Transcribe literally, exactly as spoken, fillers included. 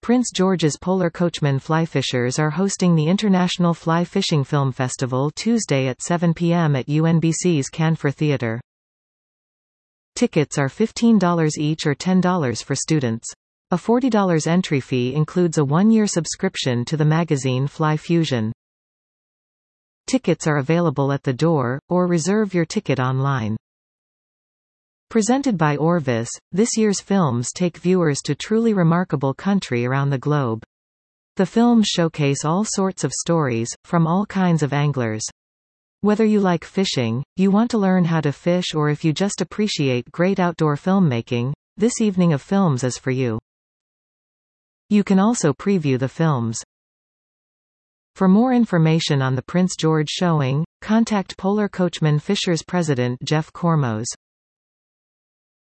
Prince George's Polar Coachman Flyfishers are hosting the International Fly Fishing Film Festival Tuesday at seven p m at U N B C's Canfor Theatre. Tickets are fifteen dollars each or ten dollars for students. A forty dollars entry fee includes a one-year subscription to the magazine Fly Fusion. Tickets are available at the door, or reserve your ticket online. Presented by Orvis, this year's films take viewers to truly remarkable country around the globe. The films showcase all sorts of stories, from all kinds of anglers. Whether you like fishing, you want to learn how to fish, or if you just appreciate great outdoor filmmaking, this evening of films is for you. You can also preview the films. For more information on the Prince George showing, contact Polar Coachman Fishers President Jeff Cormos.